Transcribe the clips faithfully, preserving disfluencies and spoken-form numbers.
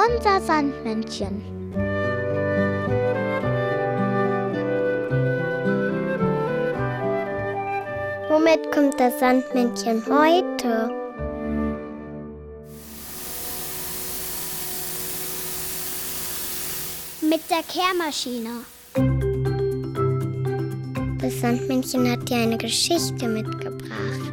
unser Sandmännchen. Womit kommt das Sandmännchen heute? Mit der Kehrmaschine. Das Sandmännchen hat dir eine Geschichte mitgebracht.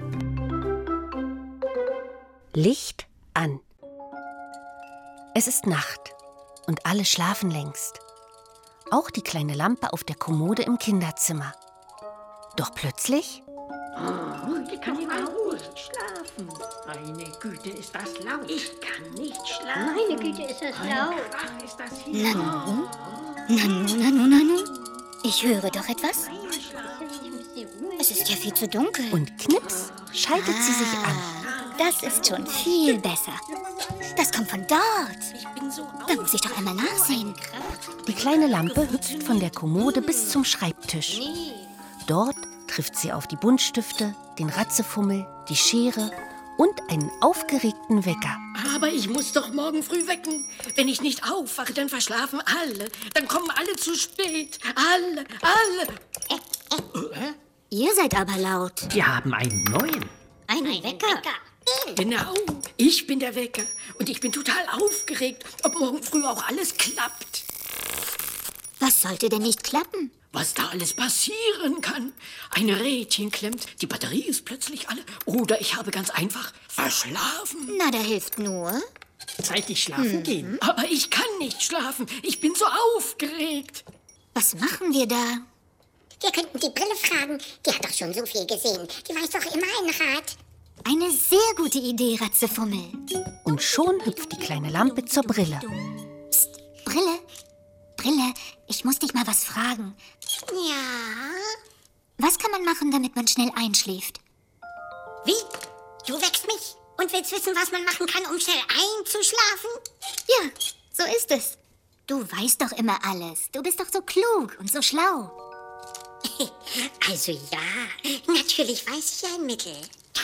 Licht an. Es ist Nacht und alle schlafen längst. Auch die kleine Lampe auf der Kommode im Kinderzimmer. Doch plötzlich... Oh, ich kann überhaupt nicht schlafen. Meine Güte, ist das laut. Ich kann nicht schlafen. Meine Güte, ist das laut. Ach, ist das hier. Nanu, Nanu, Nanu, Nanu. Ich höre doch etwas. Es ist ja viel zu dunkel. Und knips schaltet ah, sie sich an. Das ist schon viel besser. Das kommt von dort. Da muss ich doch einmal nachsehen. Die kleine Lampe hüpft von der Kommode bis zum Schreibtisch. Dort trifft sie auf die Buntstifte, den Ratzefummel, die Schere und einen aufgeregten Wecker. Aber ich muss doch morgen früh wecken. Wenn ich nicht aufwache, dann verschlafen alle. Dann kommen alle zu spät. Alle, alle. Äh, äh. Ihr seid aber laut. Wir haben einen neuen. Einen Ein Wecker? Wecker. Genau, ich bin der Wecker. Und ich bin total aufgeregt, ob morgen früh auch alles klappt. Was sollte denn nicht klappen? Was da alles passieren kann. Ein Rädchen klemmt, die Batterie ist plötzlich alle. Oder ich habe ganz einfach verschlafen. Na, da hilft nur... Zeitig schlafen mhm. gehen. Aber ich kann nicht schlafen. Ich bin so aufgeregt. Was machen wir da? Wir könnten die Brille fragen. Die hat doch schon so viel gesehen. Die weiß doch immer einen Rat. Eine sehr gute Idee, Ratzefummel. Und schon hüpft die kleine Lampe zur Brille. Psst, Brille, Brille, ich muss dich mal was fragen. Ja? Was kann man machen, damit man schnell einschläft? Wie? Du weckst mich und willst wissen, was man machen kann, um schnell einzuschlafen? Ja, so ist es. Du weißt doch immer alles. Du bist doch so klug und so schlau. Also ja, natürlich weiß ich ein Mittel.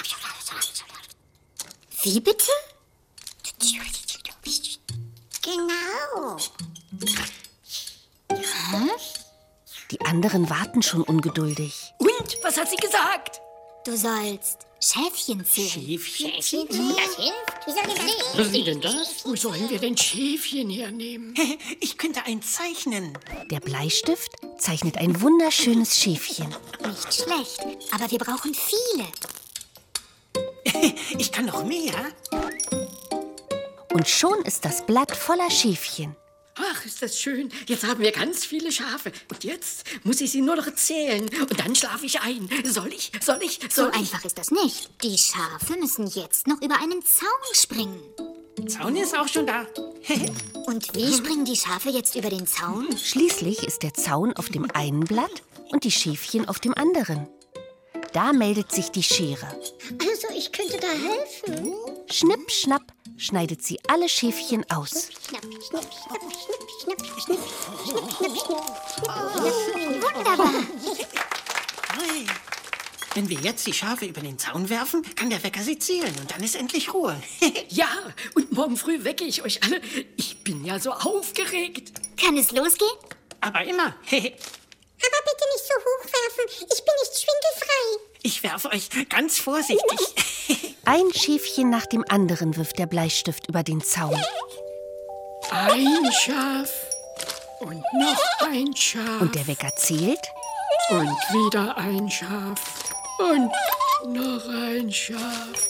Wie bitte? Genau. Hm? Die anderen warten schon ungeduldig. Und, was hat sie gesagt? Du sollst Schäfchen zählen. Schäfchen? Schäfchen? Das hilft? Wie soll das helfen? Was ist denn das? Wo sollen wir denn Schäfchen hernehmen? Ich könnte eins zeichnen. Der Bleistift zeichnet ein wunderschönes Schäfchen. Nicht schlecht, aber wir brauchen viele. Ich kann noch mehr. Und schon ist das Blatt voller Schäfchen. Ach, ist das schön. Jetzt haben wir ganz viele Schafe. Und jetzt muss ich sie nur noch zählen. Und dann schlafe ich ein. Soll ich? Soll ich? Soll so ich? einfach ist das nicht. Die Schafe müssen jetzt noch über einen Zaun springen. Zaun ist auch schon da. Und wie springen die Schafe jetzt über den Zaun? Schließlich ist der Zaun auf dem einen Blatt und die Schäfchen auf dem anderen. Da meldet sich die Schere. Also, ich könnte da helfen. Schnipp, schnapp, schneidet sie alle Schäfchen aus. Schnapp, schnapp, schnapp, schnapp, schnapp, schnapp, schnapp, schnapp, schnapp. Wunderbar. Hey. Wenn wir jetzt die Schafe über den Zaun werfen, kann der Wecker sie zählen und dann ist endlich Ruhe. Ja, und morgen früh wecke ich euch alle. Ich bin ja so aufgeregt. Kann es losgehen? Aber immer. Aber bitte nicht so hoch werfen. Ich bin nicht schwindelfrei. Ich werfe euch ganz vorsichtig. Ein Schäfchen nach dem anderen wirft der Bleistift über den Zaun. Ein Schaf und noch ein Schaf. Und der Wecker zählt. Und wieder ein Schaf und noch ein Schaf.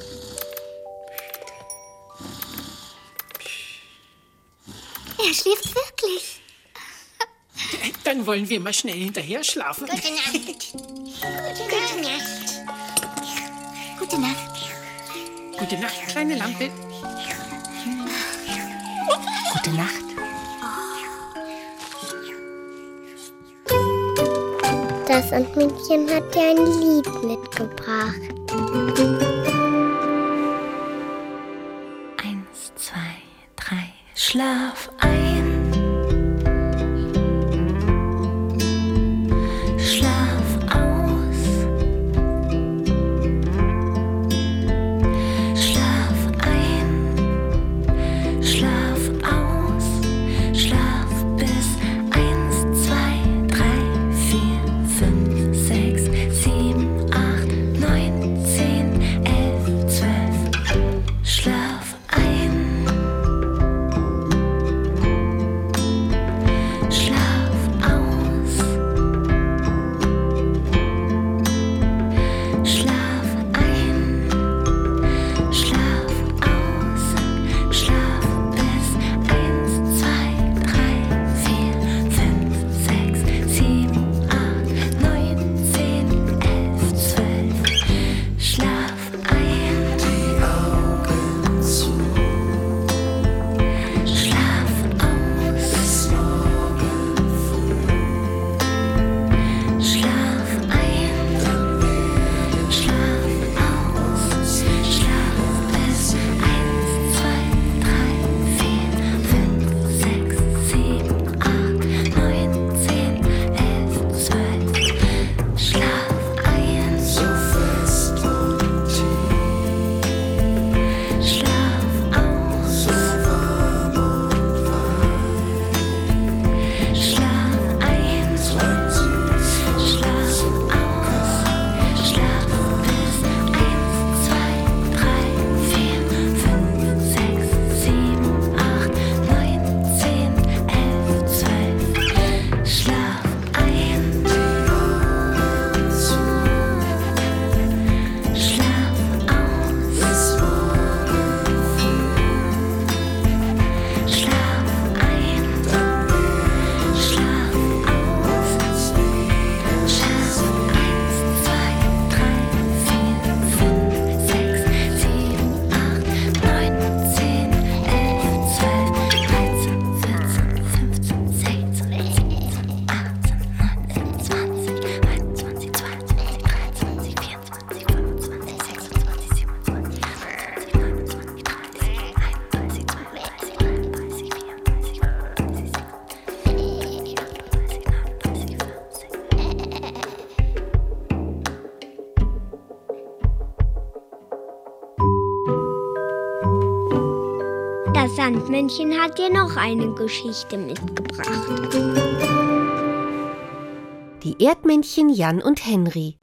Er schläft wirklich. Dann wollen wir mal schnell hinterher schlafen. Gute Nacht. Gute Nacht. Gute Nacht. Gute Nacht, kleine Lampe. Gute Nacht. Das Sandmännchen hat dir ein Lied mitgebracht. Eins, zwei, drei, schlaf ein. Schlaf aus. Schlaf ein. Schlaf aus. Das Sandmännchen hat dir noch eine Geschichte mitgebracht. Die Erdmännchen Jan und Henry.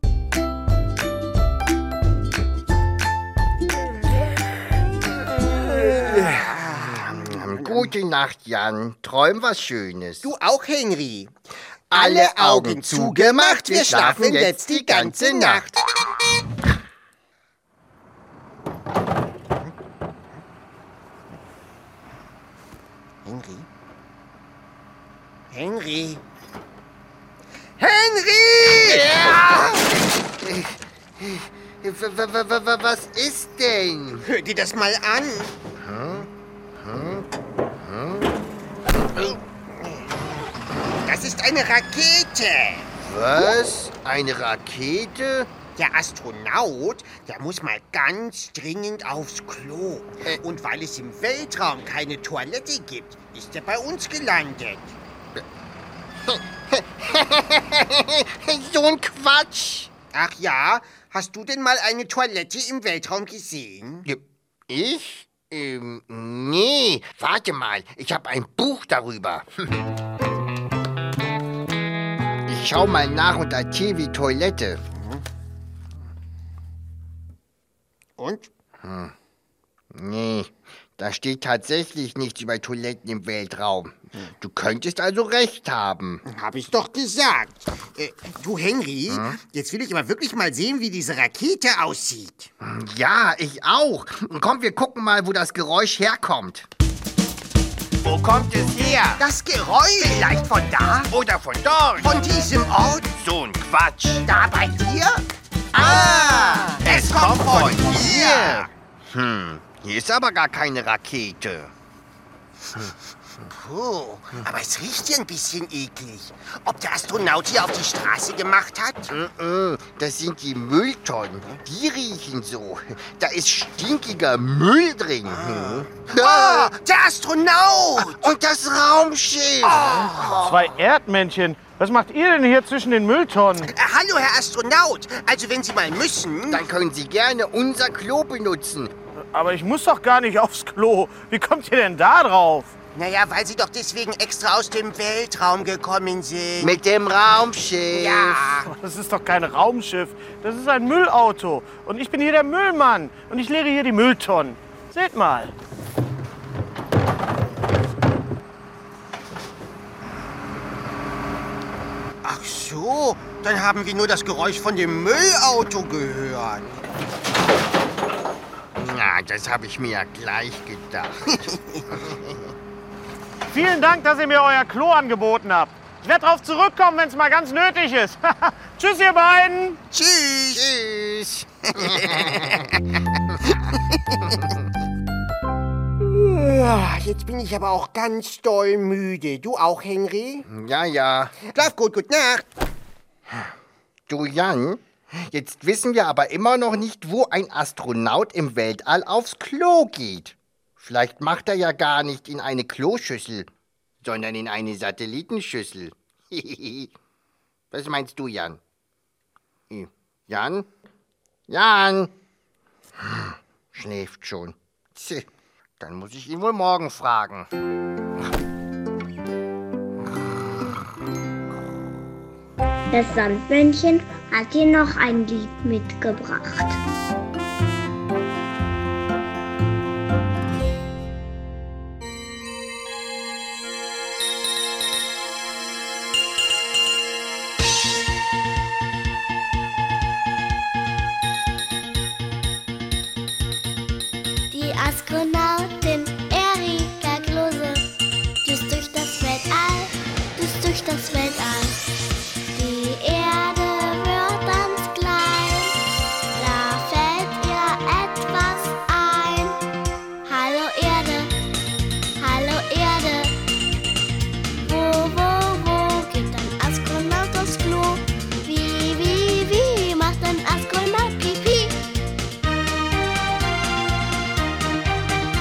Gute Nacht, Jan. Träum was Schönes. Du auch, Henry. Alle Augen zugemacht, wir schlafen jetzt die ganze Nacht. Henry? Henry? Henry! Ja! Was ist denn? Hör dir das mal an. Das ist eine Rakete. Was? Eine Rakete? Der Astronaut, der muss mal ganz dringend aufs Klo. Äh. Und weil es im Weltraum keine Toilette gibt, ist er bei uns gelandet. So ein Quatsch. Ach ja, hast du denn mal eine Toilette im Weltraum gesehen? Ich? Ähm, nee. Warte mal, ich habe ein Buch darüber. Ich schau mal nach unter T wie Toilette. Und? Hm. Nee, da steht tatsächlich nichts über Toiletten im Weltraum. Du könntest also recht haben. Hab ich doch gesagt. Äh, du, Henry, Hm? jetzt will ich aber wirklich mal sehen, wie diese Rakete aussieht. Ja, ich auch. Komm, wir gucken mal, wo das Geräusch herkommt. Wo kommt es her? Das Geräusch. Vielleicht von da oder von dort. Von diesem Ort. So ein Quatsch. Da bei dir? Ah, es kommt von hier. Hm, hier ist aber gar keine Rakete. Puh, aber es riecht hier ein bisschen eklig. Ob der Astronaut hier auf die Straße gemacht hat? Das sind die Mülltonnen. Die riechen so. Da ist stinkiger Müll drin. Ah, der Astronaut! Und das Raumschiff. Oh. Zwei Erdmännchen. Was macht ihr denn hier zwischen den Mülltonnen? Äh, hallo, Herr Astronaut. Also, wenn Sie mal müssen... Dann können Sie gerne unser Klo benutzen. Aber ich muss doch gar nicht aufs Klo. Wie kommt ihr denn da drauf? Naja, weil Sie doch deswegen extra aus dem Weltraum gekommen sind. Mit dem Raumschiff. Ja. Das ist doch kein Raumschiff. Das ist ein Müllauto. Und ich bin hier der Müllmann. Und ich leere hier die Mülltonnen. Seht mal. Ach so, dann haben wir nur das Geräusch von dem Müllauto gehört. Na, das habe ich mir ja gleich gedacht. Vielen Dank, dass ihr mir euer Klo angeboten habt. Ich werde darauf zurückkommen, wenn es mal ganz nötig ist. Tschüss, ihr beiden. Tschüss. Tschüss. Jetzt bin ich aber auch ganz doll müde. Du auch, Henry? Ja, ja. Schlaf gut, gute Nacht. Du, Jan, jetzt wissen wir aber immer noch nicht, wo ein Astronaut im Weltall aufs Klo geht. Vielleicht macht er ja gar nicht in eine Kloschüssel, sondern in eine Satellitenschüssel. Was meinst du, Jan? Jan? Jan? Schläft schon. Tch, dann muss ich ihn wohl morgen fragen. Das Sandmännchen hat dir noch ein Lied mitgebracht. Die Astronautin Erika Klose düst durch das Weltall, düst durch das Weltall. Die Erde wird ganz klein, da fällt ihr etwas ein. Hallo Erde, hallo Erde, wo, wo, wo geht ein Astronaut aufs Klo? Wie, wie, wie macht ein Astronaut Pipi?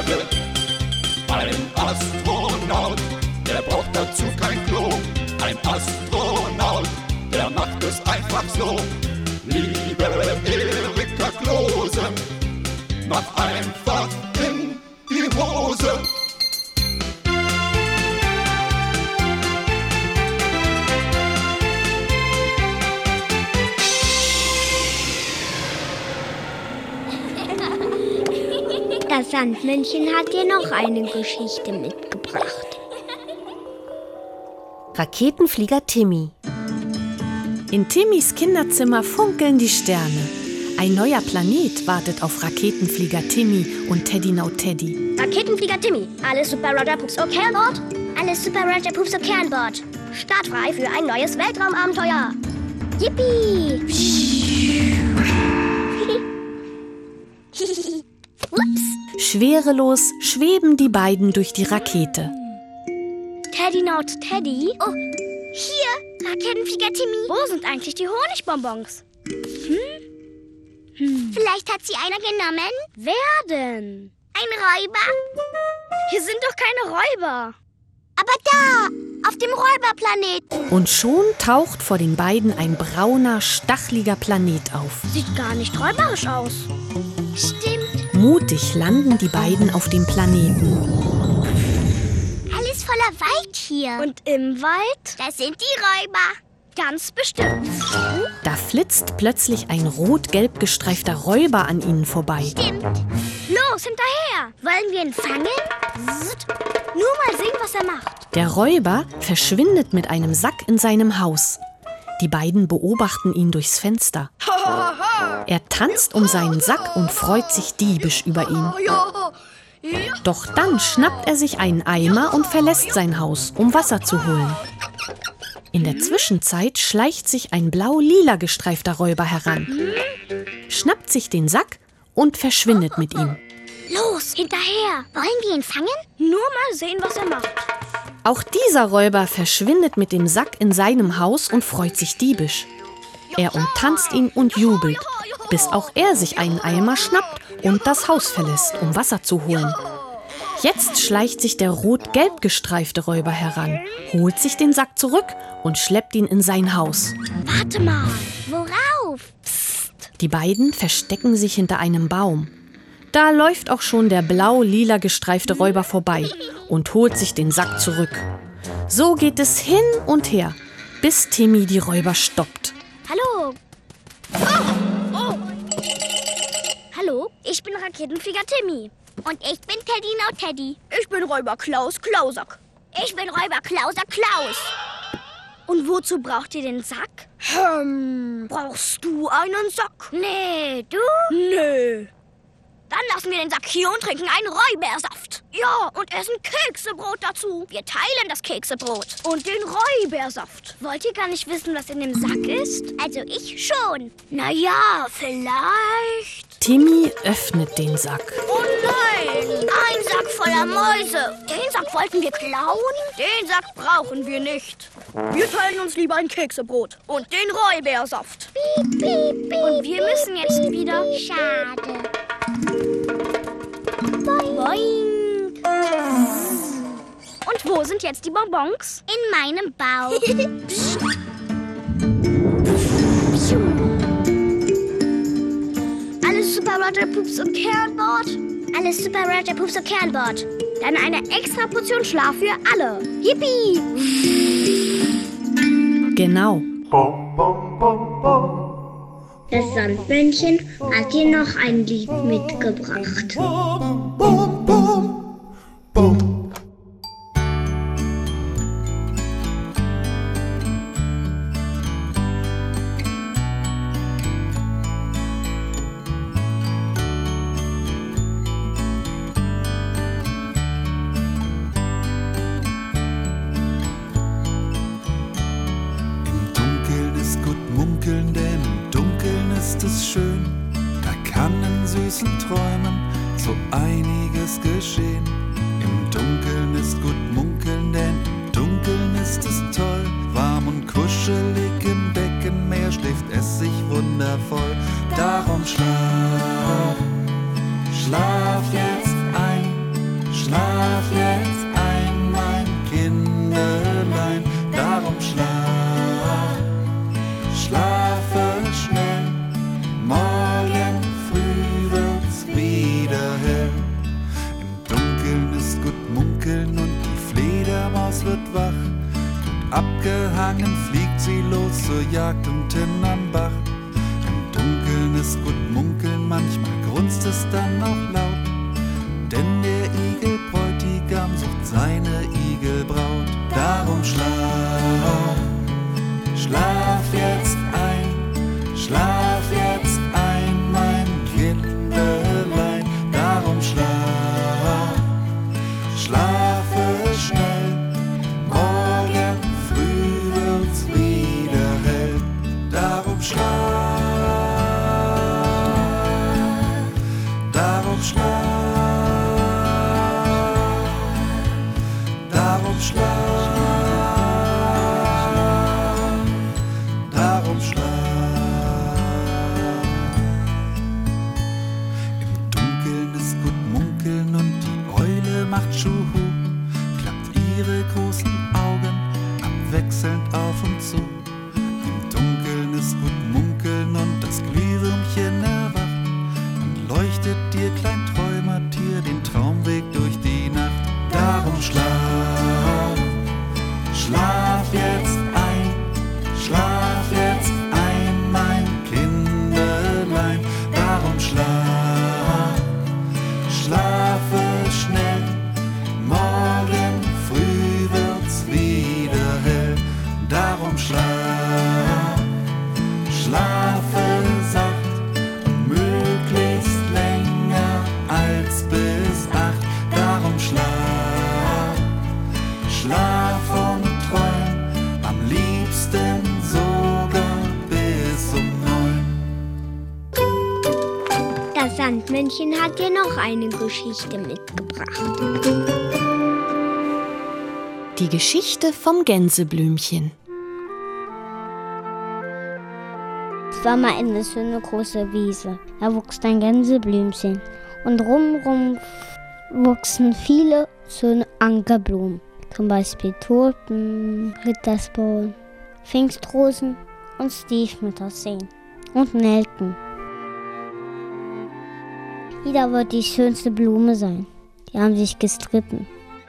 Erde. Ein Astronaut, der braucht dazu kein Klo. Ein Astronaut, der macht es einfach so. Liebe Erika Klose, mach einfach in die Hose. Das Sandmännchen hat dir noch eine Geschichte mitgebracht. Raketenflieger Timmy. In Timmys Kinderzimmer funkeln die Sterne. Ein neuer Planet wartet auf Raketenflieger Timmy und Teddy Now Teddy. Raketenflieger Timmy, alles Super Roger Pups okay an Bord? Alles Super Roger Pups okay an Bord. Startfrei für ein neues Weltraumabenteuer. Yippie! Ups. Schwerelos schweben die beiden durch die Rakete. Teddy Now Teddy? Oh, hier, Raketenflieger Timmy. Wo sind eigentlich die Honigbonbons? Hm? Hm. Vielleicht hat sie einer genommen? Wer denn? Ein Räuber? Hier sind doch keine Räuber. Aber da, auf dem Räuberplaneten. Und schon taucht vor den beiden ein brauner, stachliger Planet auf. Sieht gar nicht räuberisch aus. Stimmt. Mutig landen die beiden auf dem Planeten. Alles voller Wald hier. Und im Wald? Das sind die Räuber. Ganz bestimmt. Da flitzt plötzlich ein rot-gelb gestreifter Räuber an ihnen vorbei. Stimmt. Los, hinterher. Wollen wir ihn fangen? Psst. Nur mal sehen, was er macht. Der Räuber verschwindet mit einem Sack in seinem Haus. Die beiden beobachten ihn durchs Fenster. Er tanzt um seinen Sack und freut sich diebisch über ihn. Doch dann schnappt er sich einen Eimer und verlässt sein Haus, um Wasser zu holen. In der Zwischenzeit schleicht sich ein blau-lila gestreifter Räuber heran, schnappt sich den Sack und verschwindet mit ihm. Los, hinterher. Wollen wir ihn fangen? Nur mal sehen, was er macht. Auch dieser Räuber verschwindet mit dem Sack in seinem Haus und freut sich diebisch. Er umtanzt ihn und jubelt, bis auch er sich einen Eimer schnappt und das Haus verlässt, um Wasser zu holen. Jetzt schleicht sich der rot-gelb gestreifte Räuber heran, holt sich den Sack zurück und schleppt ihn in sein Haus. Warte mal, worauf? Psst. Die beiden verstecken sich hinter einem Baum. Da läuft auch schon der blau-lila gestreifte Räuber vorbei und holt sich den Sack zurück. So geht es hin und her, bis Timmy die Räuber stoppt. Hallo. Oh, oh. Hallo, ich bin Raketenflieger Timmy. Und ich bin Teddy Now Teddy. Ich bin Räuber Klaus Klausack. Ich bin Räuber Klausack Klaus. Und wozu braucht ihr den Sack? Hm, brauchst du einen Sack? Nee, du? Nee. Dann lassen wir den Sack hier und trinken einen Räubersaft. Ja, und essen Keksebrot dazu. Wir teilen das Keksebrot und den Räubersaft. Wollt ihr gar nicht wissen, was in dem Sack ist? Also ich schon. Naja, vielleicht... Timmy öffnet den Sack. Oh nein, ein Sack voller Mäuse. Den Sack wollten wir klauen? Den Sack brauchen wir nicht. Wir teilen uns lieber ein Keksebrot und den Räubersaft. Piep, piep, piep, und wir müssen jetzt wieder... Schade. Boing. Und wo sind jetzt die Bonbons? In meinem Bauch. Alles Super Roger Pups okay an Bord? Alles Super Roger Pups okay an Bord. Dann eine extra Portion Schlaf für alle. Yippie! Genau. Das Sandmännchen hat dir noch ein Lied mitgebracht. Träumen so einiges geschehen. Im Dunkeln ist gut munkeln, denn im Dunkeln ist es toll. Warm und kuschelig im Beckenmeer schläft es sich wundervoll. Darum schlaf, schlaf jetzt ein, Maus wird wach. Gut abgehangen fliegt sie los zur Jagd und hin am Bach. Im Dunkeln ist gut munkeln, manchmal grunzt es dann auch laut. Denn der Igelbräutigam sucht seine Igelbraut. Darum schlaf, schlaf jetzt ein, schlaf jetzt ein, mein Kindelein. Darum schlaf, schlafe schnell, morgen früh wird's wieder hell. Darum schlaf, darum schlaf. Darum schlaf, darum schlaf. Im Dunkeln ist gut munkeln und die Eule macht Schuhu, klappt ihre großen Augen abwechselnd auf und zu. Im Dunkeln ist gut munkeln und das Glühwürmchen erwacht und leuchtet dir, klein Träumertier, den Traumweg durch die Nacht. Darum schlaf, schlaf jetzt ein, schlaf jetzt ein, mein Kindelein. Darum schlaf, schlafe schnell, morgen früh wird's wieder hell. Darum schlaf, schlafe sacht und möglichst länger als bis acht. Darum schlaf, schlaf und träum, am liebsten sogar bis um neun. Das Sandmännchen hat dir noch eine Geschichte mitgebracht. Die Geschichte vom Gänseblümchen. Es war mal eine schöne große Wiese. Da wuchs ein Gänseblümchen. Und rumrum wuchsen viele schöne Ankerblumen. Zum Beispiel Tulpen, Rittersporn, Pfingstrosen und Stiefmütterseen und Nelken. Jeder wollte die schönste Blume sein. Die haben sich gestritten.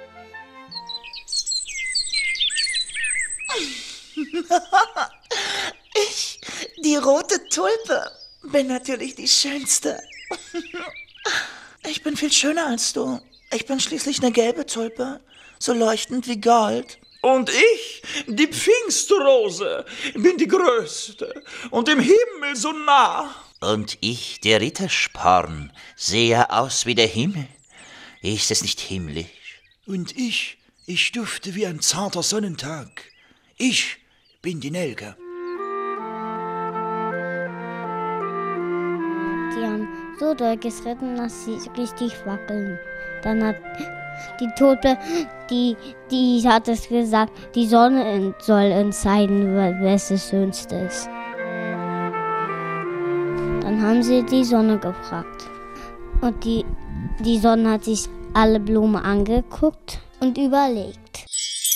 Ich, die rote Tulpe, bin natürlich die Schönste. Ich bin viel schöner als du. Ich bin schließlich eine gelbe Tulpe, so leuchtend wie Gold. Und ich, die Pfingstrose, bin die Größte und im Himmel so nah. Und ich, der Rittersporn, sehe aus wie der Himmel. Ist es nicht himmlisch? Und ich, ich dufte wie ein zarter Sonnentag. Ich bin die Nelke. Die haben so doll gestritten, dass sie richtig wackeln. Dann hat die Tulpe, die, die hat es gesagt, die Sonne soll entscheiden, wer das Schönste ist. Dann haben sie die Sonne gefragt. Und die, die Sonne hat sich alle Blumen angeguckt und überlegt.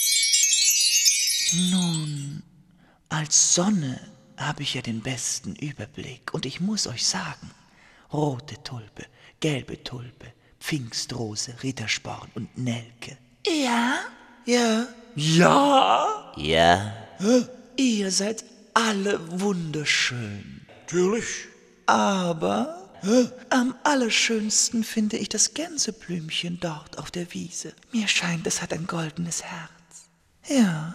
Nun, als Sonne habe ich ja den besten Überblick. Und ich muss euch sagen, rote Tulpe, gelbe Tulpe, Pfingstrose, Rittersporn und Nelke. Ja? Ja? Ja? Ja. Hä? Ihr seid alle wunderschön. Natürlich. Aber hä? Am allerschönsten finde ich das Gänseblümchen dort auf der Wiese. Mir scheint, es hat ein goldenes Herz. Ja.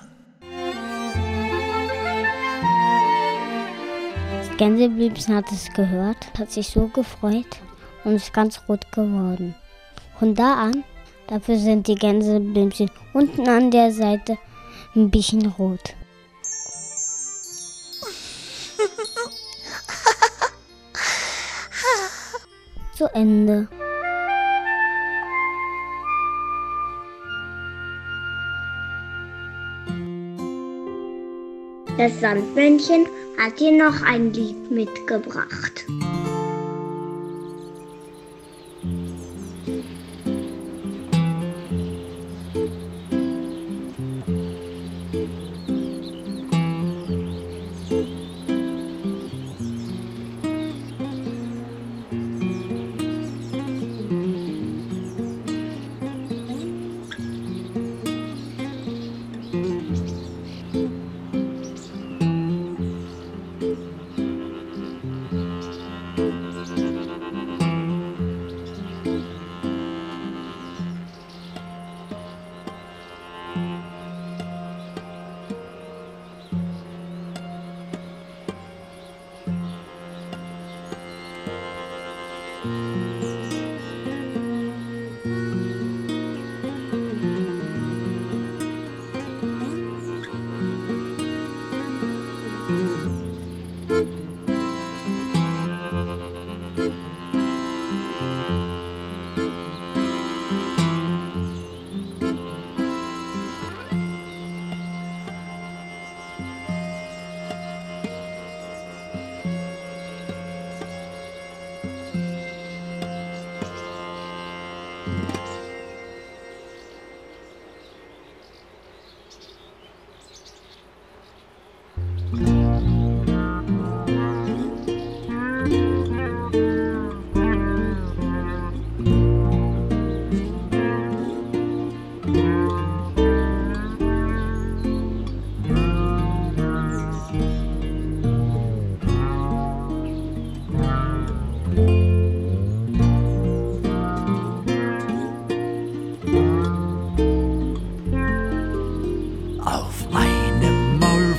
Das Gänseblümchen hat es gehört, hat sich so gefreut und ist ganz rot geworden. Von da an, dafür sind die Gänseblümchen unten an der Seite ein bisschen rot. Zu Ende. Das Sandmännchen hat dir noch ein Lied mitgebracht.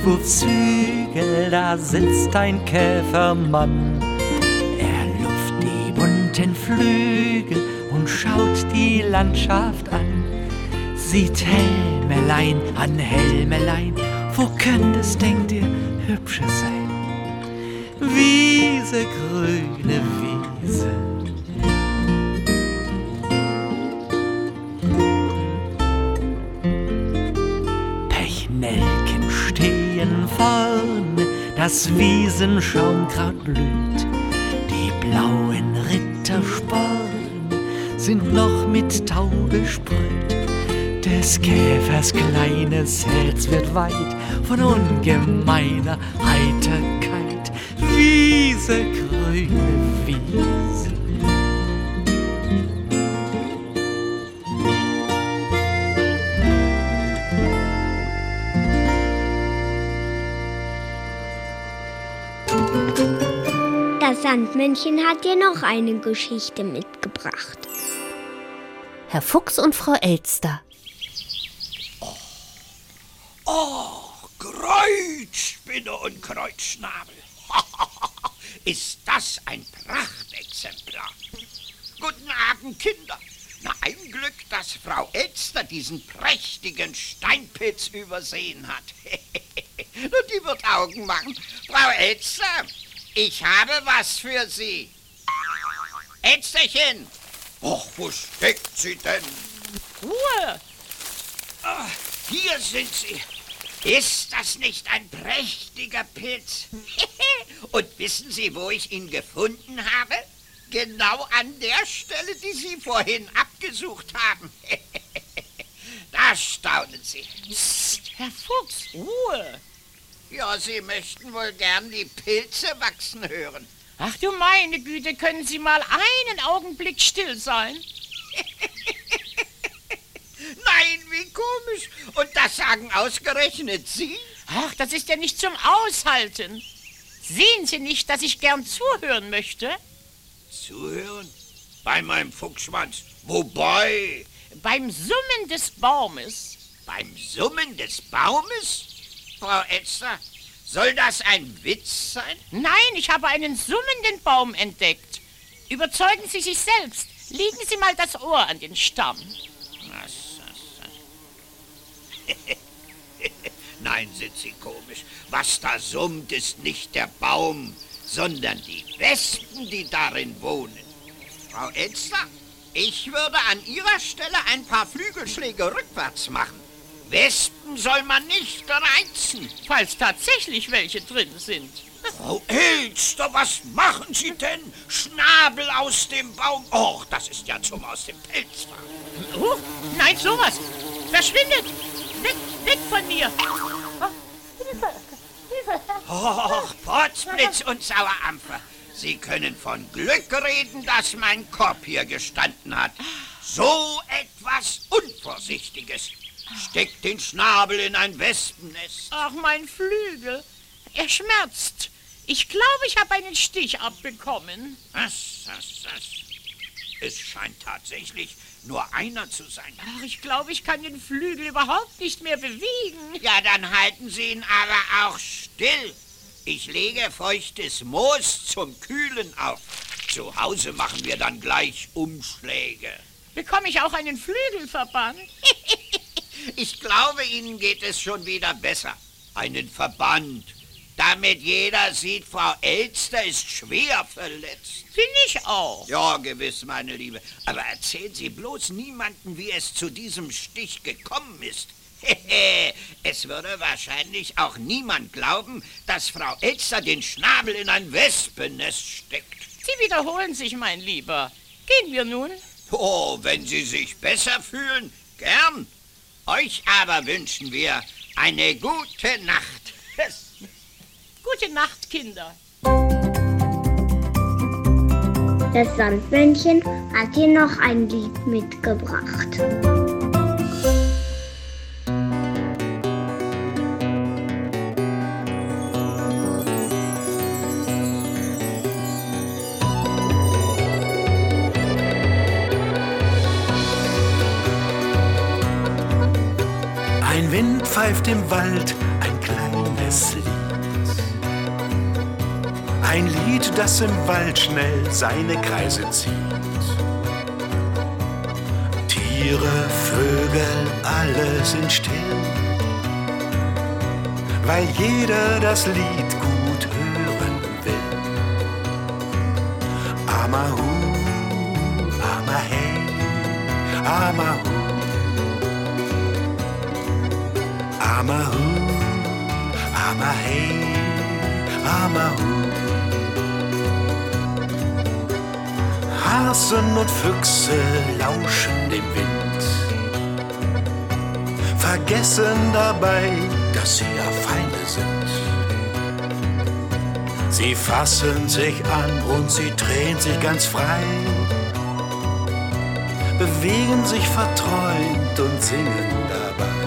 Maulwurfshügel, da sitzt ein Käfermann. Er luft die bunten Flügel und schaut die Landschaft an. Sieht Helmelein an Helmelein, wo könnte es, denkt ihr, hübscher sein? Wiese, grüne Wiese. Pechnelken stehen vorne, das Wiesenschaukraut blüht. Die blauen Rittersporn sind noch mit Tau besprüht. Des Käfers kleines Herz wird weit von ungemeiner Heiterkeit. Wiese, grüne Wiese. Das Sandmännchen hat dir noch eine Geschichte mitgebracht. Herr Fuchs und Frau Elster. Oh, Kreuzspinne und Kreuzschnabel. Ist das ein Prachtexemplar? Guten Abend, Kinder. Na, ein Glück, dass Frau Elster diesen prächtigen Steinpilz übersehen hat. Die wird Augen machen. Frau Elster, ich habe was für Sie. Elsterchen! Och, wo steckt sie denn? Ruhe! Ah, hier sind sie. Ist das nicht ein prächtiger Pilz? Und wissen Sie, wo ich ihn gefunden habe? Genau an der Stelle, die Sie vorhin abgesucht haben. Da staunen Sie. Psst, Herr Fuchs, Ruhe. Ja, Sie möchten wohl gern die Pilze wachsen hören. Ach du meine Güte, können Sie mal einen Augenblick still sein? Nein, wie komisch. Und das sagen ausgerechnet Sie? Ach, das ist ja nicht zum Aushalten. Sehen Sie nicht, dass ich gern zuhören möchte? Zuhören? Bei meinem Fuchsschwanz? Wobei? Beim Summen des Baumes. Beim Summen des Baumes? Frau Elster, soll das ein Witz sein? Nein, ich habe einen summenden Baum entdeckt. Überzeugen Sie sich selbst. Legen Sie mal das Ohr an den Stamm. Nein, sind Sie komisch. Was da summt, ist nicht der Baum, sondern die Wespen, die darin wohnen. Frau Elster, ich würde an Ihrer Stelle ein paar Flügelschläge rückwärts machen. Wespen soll man nicht reizen. Falls tatsächlich welche drin sind. Frau Elster, was machen Sie denn? Schnabel aus dem Baum. Och, das ist ja zum aus dem Pelz fahren. Oh, nein, sowas. Verschwindet. Weg, weg von mir. Hilfe, Hilfe. Och, Potzblitz und Sauerampfer. Sie können von Glück reden, dass mein Korb hier gestanden hat. So etwas Unvorsichtiges. Steckt den Schnabel in ein Wespennest. Ach, mein Flügel. Er schmerzt. Ich glaube, ich habe einen Stich abbekommen. Was, was, was? Es scheint tatsächlich nur einer zu sein. Ach, ich glaube, ich kann den Flügel überhaupt nicht mehr bewegen. Ja, dann halten Sie ihn aber auch still. Ich lege feuchtes Moos zum Kühlen auf. Zu Hause machen wir dann gleich Umschläge. Bekomme ich auch einen Flügelverband? Ich glaube, Ihnen geht es schon wieder besser. Einen Verband. Damit jeder sieht, Frau Elster ist schwer verletzt. Finde ich auch. Ja, gewiss, meine Liebe. Aber erzählen Sie bloß niemandem, wie es zu diesem Stich gekommen ist. Es würde wahrscheinlich auch niemand glauben, dass Frau Elster den Schnabel in ein Wespennest steckt. Sie wiederholen sich, mein Lieber. Gehen wir nun? Oh, wenn Sie sich besser fühlen, gern. Euch aber wünschen wir eine gute Nacht. Gute Nacht, Kinder. Das Sandmännchen hat dir noch ein Lied mitgebracht. Ein Wind pfeift im Wald, ein kleiner kleines Lied. Ein Lied, das im Wald schnell seine Kreise zieht. Tiere, Vögel, alle sind still, weil jeder das Lied gut hören will. Amahu, Amahei, Amahu, Amahu, Amahei, Amahu. Hasen und Füchse lauschen dem Wind, vergessen dabei, dass sie ja Feinde sind. Sie fassen sich an und sie drehen sich ganz frei, bewegen sich verträumt und singen dabei.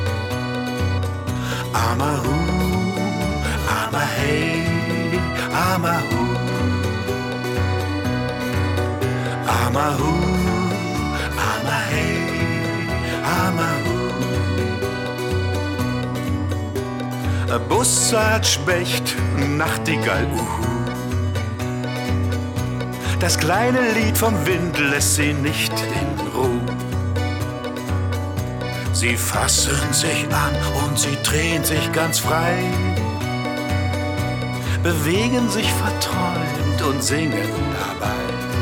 Amahu, Amahei, Amahu, Amahu, Amahei, Amahu. Bussard, Specht, Nachtigall, uhu. Das kleine Lied vom Wind lässt sie nicht in Ruhe. Sie fassen sich an und sie drehen sich ganz frei, bewegen sich verträumt und singen dabei.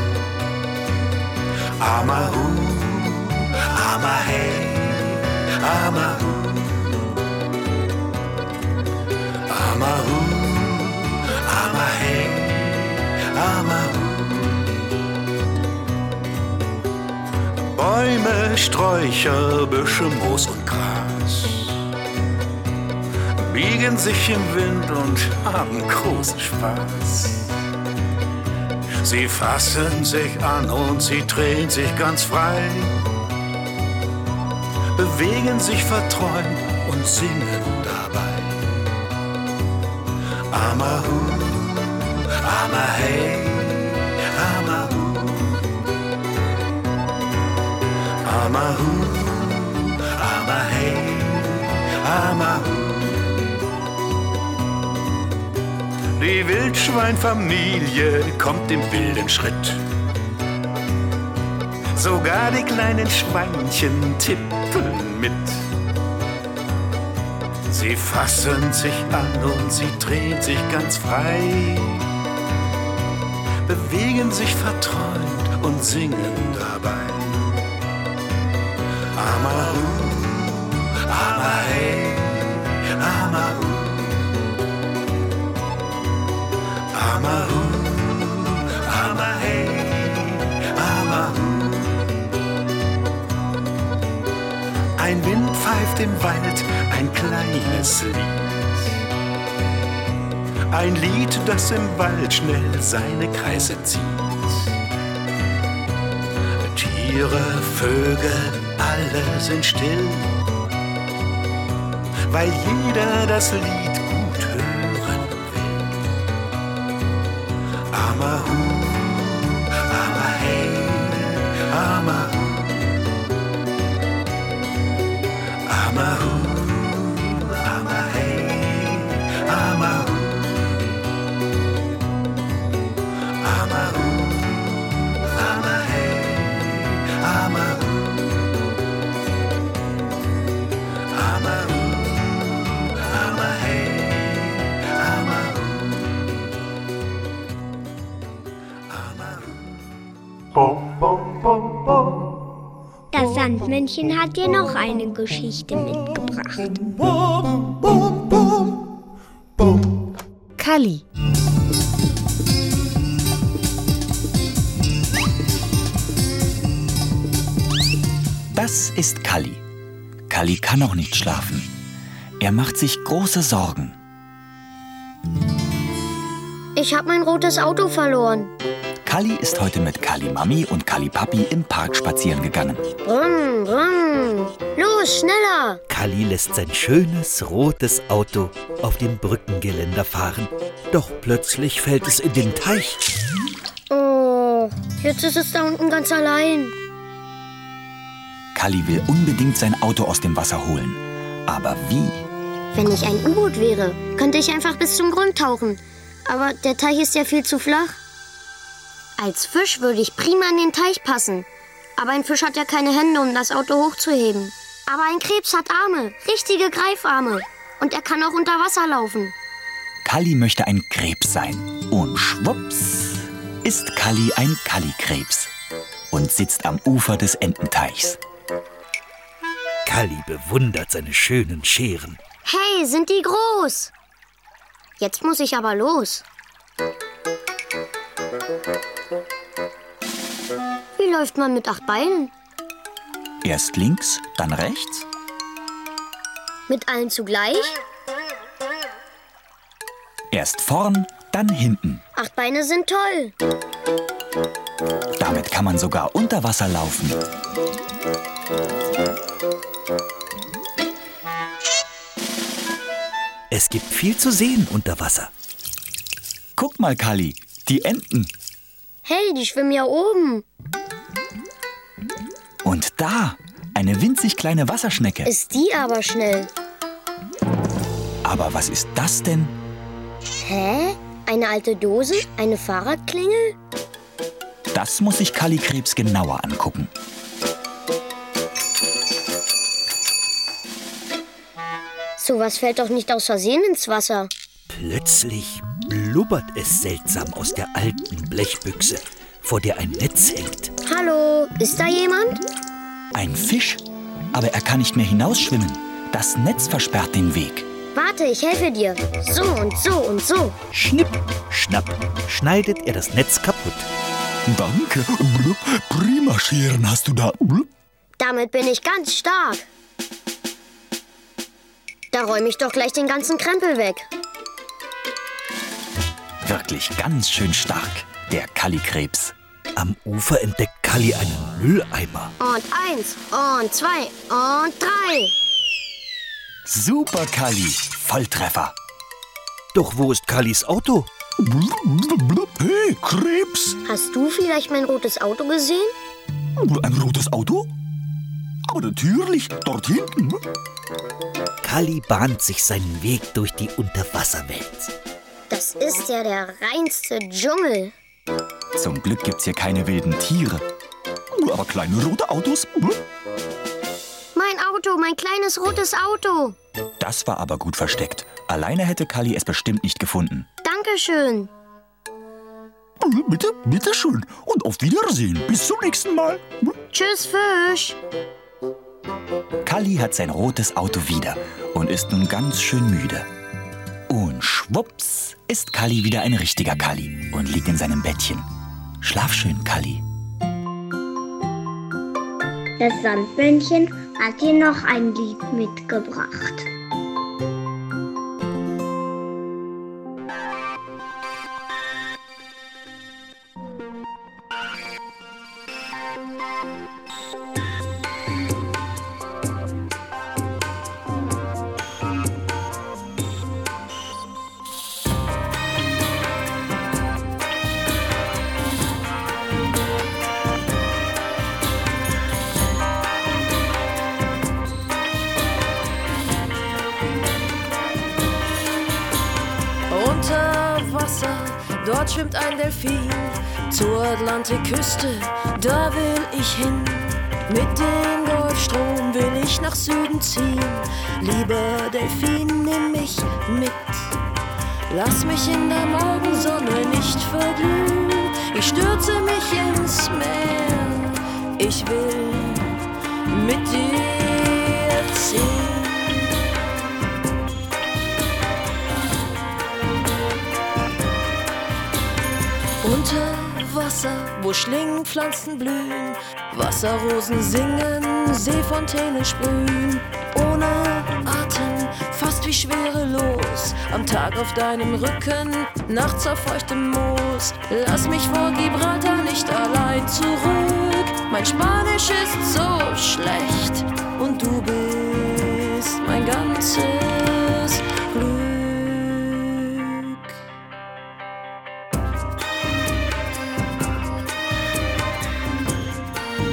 Amahu, Amahei, Amahu, Amahu, Amahei, Amahu. Bäume, Sträucher, Büsche, Moos und Gras biegen sich im Wind und haben großen Spaß. Sie fassen sich an und sie drehen sich ganz frei, bewegen sich verträumt und singen dabei. Amahu, Amahei, Amahu, Amahu, Amahei, Amahu. Die Wildschweinfamilie kommt im wilden Schritt. Sogar die kleinen Schweinchen tippeln mit. Sie fassen sich an und sie drehen sich ganz frei, bewegen sich verträumt und singen dabei. Amahu, Amahei, Amahu, Amahu, Amahei, Amahu. Ein Wind pfeift im Wald ein kleines Lied. Ein Lied, das im Wald schnell seine Kreise zieht. Tiere, Vögel, alle sind still, weil jeder das Lied gut hören will. Amahu, Amahei, Amahu, Amahu, Amahei, Amahu, Amahu, Amahei, Amahu, Amahu, Amahei, Amahu, Amahu. Bum, bum, bum, bum. Das Sandmännchen hat dir noch eine Geschichte mitgebracht. Kalli. Das ist Kalli. Kalli kann auch nicht schlafen. Er macht sich große Sorgen. Ich habe mein rotes Auto verloren. Kalli ist heute mit Kalli Mami und Kalli Papi im Park spazieren gegangen. Brumm, brumm. Los, schneller! Kalli lässt sein schönes rotes Auto auf dem Brückengeländer fahren. Doch plötzlich fällt es in den Teich. Oh, jetzt ist es da unten ganz allein. Kalli will unbedingt sein Auto aus dem Wasser holen. Aber wie? Wenn ich ein U-Boot wäre, könnte ich einfach bis zum Grund tauchen. Aber der Teich ist ja viel zu flach. Als Fisch würde ich prima in den Teich passen. Aber ein Fisch hat ja keine Hände, um das Auto hochzuheben. Aber ein Krebs hat Arme, richtige Greifarme. Und er kann auch unter Wasser laufen. Kalli möchte ein Krebs sein. Und schwupps ist Kalli ein Kallikrebs und sitzt am Ufer des Ententeichs. Kalli bewundert seine schönen Scheren. Hey, sind die groß? Jetzt muss ich aber los. Wie läuft man mit acht Beinen? Erst links, dann rechts. Mit allen zugleich? Erst vorn, dann hinten. Acht Beine sind toll. Damit kann man sogar unter Wasser laufen. Es gibt viel zu sehen unter Wasser. Guck mal, Kalli, die Enten. Hey, die schwimmen ja oben. Und da, eine winzig kleine Wasserschnecke. Ist die aber schnell. Aber was ist das denn? Hä? Eine alte Dose? Eine Fahrradklingel? Das muss sich Kallikrebs genauer angucken. Sowas fällt doch nicht aus Versehen ins Wasser. Plötzlich blubbert es seltsam aus der alten Blechbüchse, vor der ein Netz hängt. Hallo, ist da jemand? Ein Fisch, aber er kann nicht mehr hinausschwimmen. Das Netz versperrt den Weg. Warte, ich helfe dir. So und so und so. Schnipp, schnapp, schneidet er das Netz kaputt. Danke, prima Scheren hast du da. Damit bin ich ganz stark. Da räume ich doch gleich den ganzen Krempel weg. Wirklich ganz schön stark, der Kallikrebs. Am Ufer entdeckt Kalli einen Mülleimer. Und eins, und zwei, und drei. Super, Kalli, Volltreffer. Doch wo ist Kallis Auto? Hey, Krebs! Hast du vielleicht mein rotes Auto gesehen? Ein rotes Auto? Aber natürlich, dort hinten. Kalli bahnt sich seinen Weg durch die Unterwasserwelt. Das ist ja der reinste Dschungel. Zum Glück gibt's hier keine wilden Tiere. Aber kleine rote Autos. Mein Auto, mein kleines rotes Auto. Das war aber gut versteckt. Alleine hätte Kalli es bestimmt nicht gefunden. Dankeschön. Bitte, bitteschön. Und auf Wiedersehen. Bis zum nächsten Mal. Tschüss, Fisch. Kalli hat sein rotes Auto wieder und ist nun ganz schön müde. Und schwupps ist Kalli wieder ein richtiger Kalli und liegt in seinem Bettchen. Schlaf schön, Kalli. Das Sandmännchen hat dir noch ein Lied mitgebracht. Dort schwimmt ein Delfin zur Atlantikküste, da will ich hin. Mit dem Golfstrom will ich nach Süden ziehen. Lieber Delfin, nimm mich mit. Lass mich in der Morgensonne nicht verglühen. Ich stürze mich ins Meer. Ich will mit dir ziehen. Unter Wasser, wo Schlingpflanzen blühen, Wasserrosen singen, Seefontänen sprühen. Ohne Atem, fast wie schwerelos, am Tag auf deinem Rücken, nachts auf feuchtem Moos. Lass mich vor Gibraltar nicht allein zurück, mein Spanisch ist so schlecht und du bist mein ganzes Glück.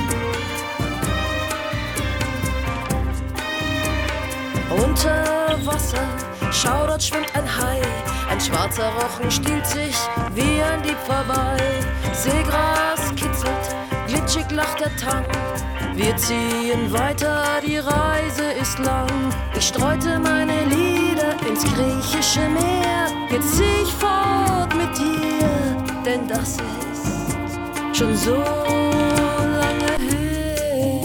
Unter Wasser, schau, dort schwimmt ein Hai. Ein schwarzer Rochen stiehlt sich wie ein Dieb vorbei. Seegras kitzelt, glitschig lacht der Tank. Wir ziehen weiter, die Reise ist lang. Ich streute meine Lieder ins griechische Meer. Jetzt zieh ich fort mit dir, denn das ist schon so lange her.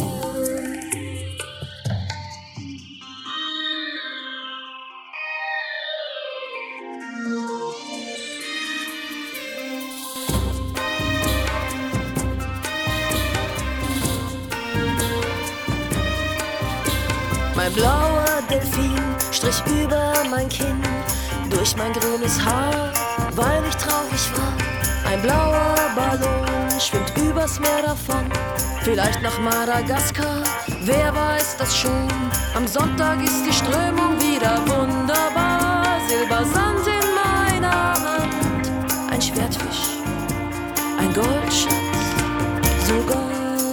Mein blauer Delfin strich über mein Kinn, durch mein grünes Haar, weil ich traurig war. Ein blauer Ballon schwimmt übers Meer davon, vielleicht nach Madagaskar, wer weiß das schon. Am Sonntag ist die Strömung wieder wunderbar, Silbersand in meiner Hand, ein Schwertfisch, ein Goldschatz, sogar.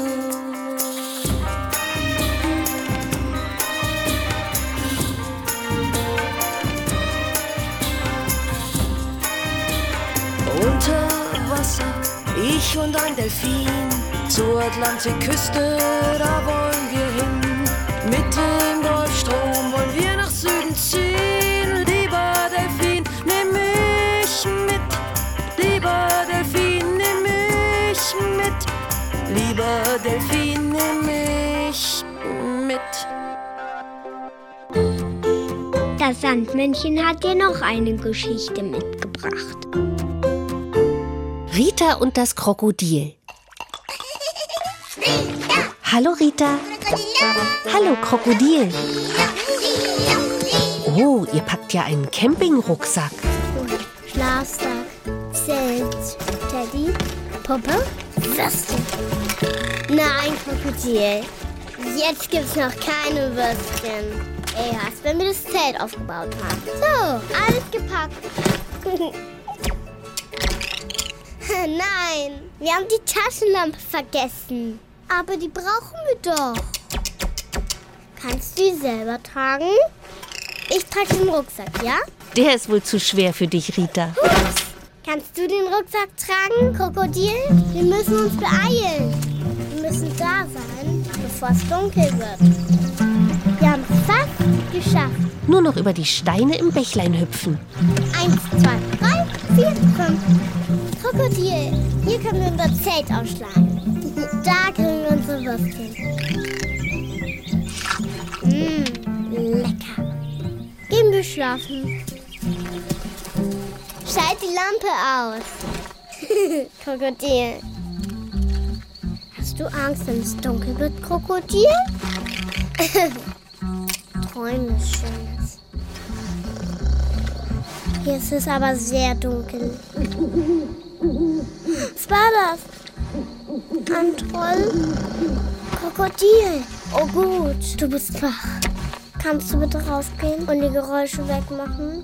Unter Wasser, ich und ein Delfin, zur Atlantikküste, da wollen wir hin. Mit dem Golfstrom wollen wir nach Süden ziehen. Lieber Delfin, nimm mich mit. Lieber Delfin, nimm mich mit. Lieber Delfin, nimm mich mit. Das Sandmännchen hat dir noch eine Geschichte mitgebracht. Rita und das Krokodil. Hallo Rita. Hallo Krokodil. Oh, ihr packt ja einen Campingrucksack. Schlafsack, Zelt, Teddy, Puppe, Würstchen. Nein, Krokodil. Jetzt gibt's noch keine Würstchen. Erst, wenn wir das Zelt aufgebaut haben. So, alles gepackt. Nein, wir haben die Taschenlampe vergessen. Aber die brauchen wir doch. Kannst du die selber tragen? Ich trage den Rucksack, ja? Der ist wohl zu schwer für dich, Rita. Ups. Kannst du den Rucksack tragen, Krokodil? Wir müssen uns beeilen. Wir müssen da sein, bevor es dunkel wird. Wir haben es fast geschafft. Nur noch über die Steine im Bächlein hüpfen. Eins, zwei, drei, vier, fünf. Krokodil, hier können wir unser Zelt ausschlagen. Da kriegen wir unsere Würstchen. Mmh, lecker. Gehen wir schlafen. Schalt die Lampe aus. Krokodil. Hast du Angst, wenn es dunkel wird, Krokodil? Träume Schönes. Hier ist es aber sehr dunkel. Was war das? Ein Troll? Krokodil. Oh gut, du bist wach. Kannst du bitte rausgehen und die Geräusche wegmachen?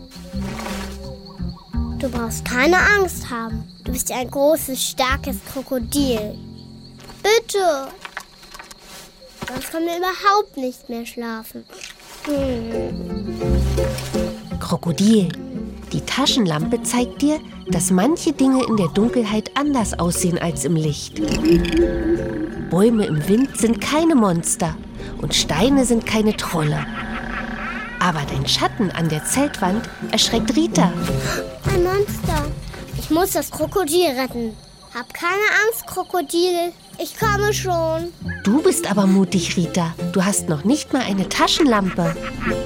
Du brauchst keine Angst haben. Du bist ja ein großes, starkes Krokodil. Bitte. Sonst können wir überhaupt nicht mehr schlafen. Hm. Krokodil, die Taschenlampe zeigt dir, dass manche Dinge in der Dunkelheit anders aussehen als im Licht. Bäume im Wind sind keine Monster und Steine sind keine Trolle. Aber dein Schatten an der Zeltwand erschreckt Rita. Ein Monster. Ich muss das Krokodil retten. Hab keine Angst, Krokodil. Ich komme schon. Du bist aber mutig, Rita. Du hast noch nicht mal eine Taschenlampe.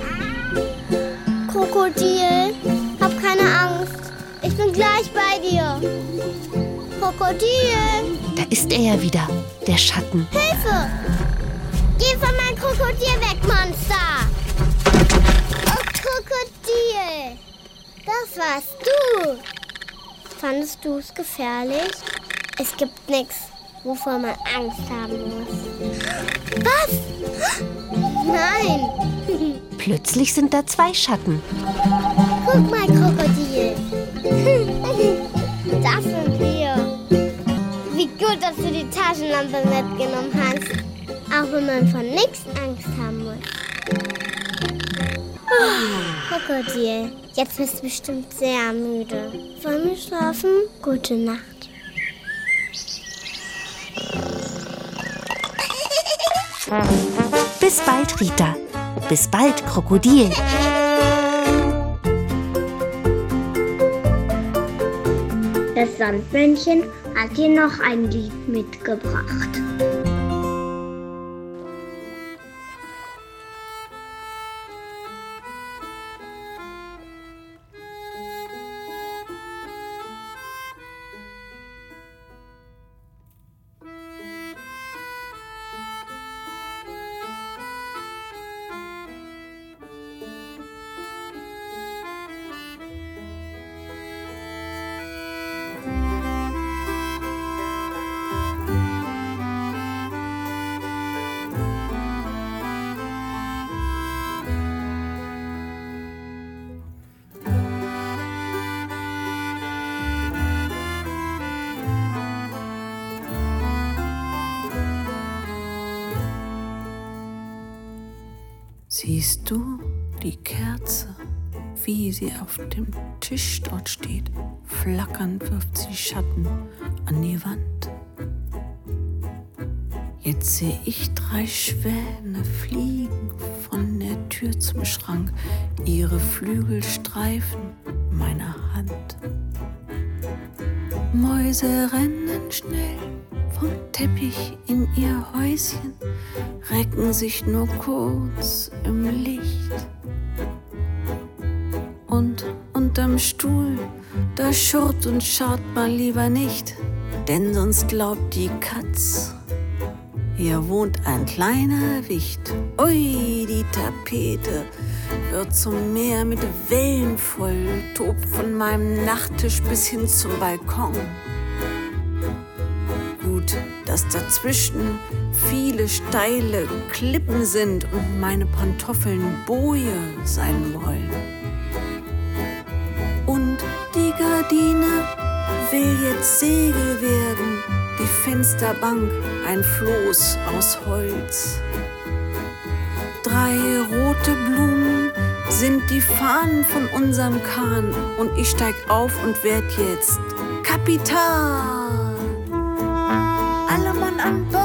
Krokodil, hab keine Angst. Ich bin gleich bei dir. Krokodil. Da ist er ja wieder, der Schatten. Hilfe! Geh von meinem Krokodil weg, Monster! Oh, Krokodil! Das warst du! Fandest du es gefährlich? Es gibt nichts, wovor man Angst haben muss. Was? Nein! Plötzlich sind da zwei Schatten. Guck mal, Krokodil! Das sind wir. Wie gut, dass du die Taschenlampe mitgenommen hast. Auch wenn man von nichts Angst haben muss. Krokodil, jetzt bist du bestimmt sehr müde. Wollen wir schlafen? Gute Nacht. Bis bald, Rita. Bis bald, Krokodil. Das Sandmännchen hat dir noch ein Lied mitgebracht. Siehst du die Kerze, wie sie auf dem Tisch dort steht? Flackernd wirft sie Schatten an die Wand. Jetzt sehe ich drei Schwäne fliegen von der Tür zum Schrank. Ihre Flügel streifen meine Hand. Mäuse rennen schnell vom Teppich in ihr Häuschen, recken sich nur kurz im Licht. Und unterm Stuhl, da schurrt und schaut mal lieber nicht, denn sonst glaubt die Katz, hier wohnt ein kleiner Wicht. Ui, die Tapete wird zum Meer mit Wellen voll, tobt von meinem Nachttisch bis hin zum Balkon. Gut, dass dazwischen viele steile Klippen sind und meine Pantoffeln Boje sein wollen. Und die Gardine will jetzt Segel werden, die Fensterbank ein Floß aus Holz. Drei rote Blumen sind die Fahnen von unserem Kahn und ich steig auf und werd jetzt Kapitän. Alle Mann an Bord.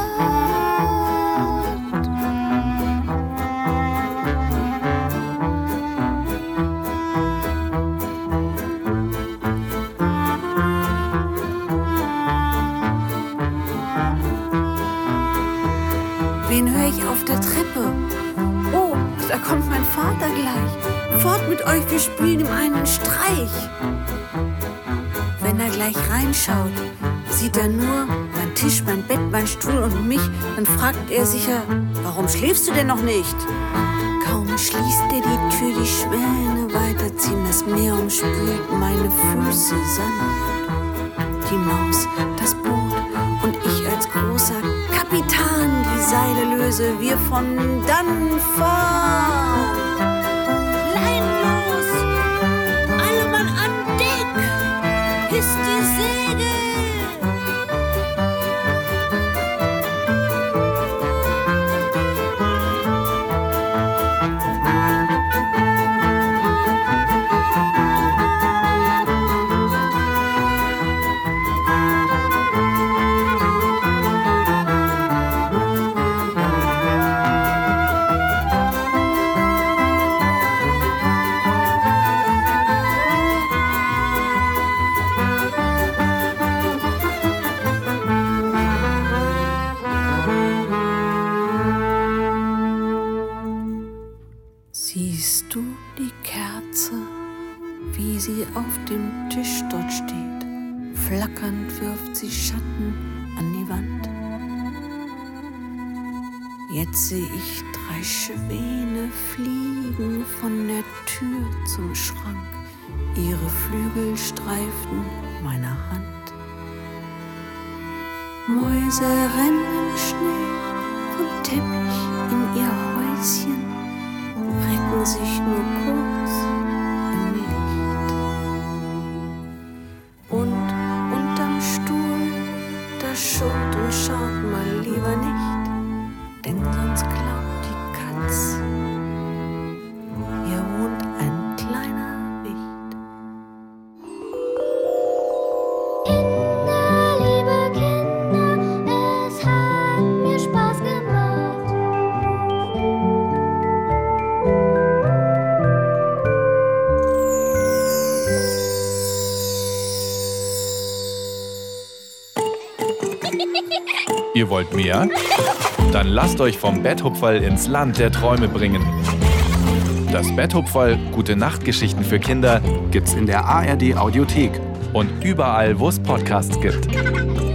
Wen höre ich auf der Treppe? Oh, da kommt mein Vater gleich. Fort mit euch, wir spielen ihm einen Streich. Wenn er gleich reinschaut, sieht er nur mein Tisch, mein Bett, mein Stuhl und mich. Dann fragt er sicher, warum schläfst du denn noch nicht? Kaum schließt er die Tür, die Schwäne weiterziehen, das Meer umspült meine Füße sanft. Die Maus, das Boot und ich als großer Kapitän die Seile löse, wir von dann fahren. Lein los, alle Mann an Deck, hisst die Segel. Siehst du die Kerze, wie sie auf dem Tisch dort steht? Flackernd wirft sie Schatten an die Wand. Jetzt sehe ich drei Schwäne fliegen von der Tür zum Schrank. Ihre Flügel streifen meine Hand. Mäuse rennen schnell vom Teppich in ihr Häuschen, recken sich nur kurz im Licht. Und unterm Stuhl, da schurrt und schaut mal lieber nicht, denn sonst glaubt die Katz, hier wohnt ein Ihr wollt mehr? Dann lasst euch vom Betthupferl ins Land der Träume bringen. Das Betthupferl Gute Nachtgeschichten für Kinder gibt's in der A R D Audiothek und überall, wo es Podcasts gibt.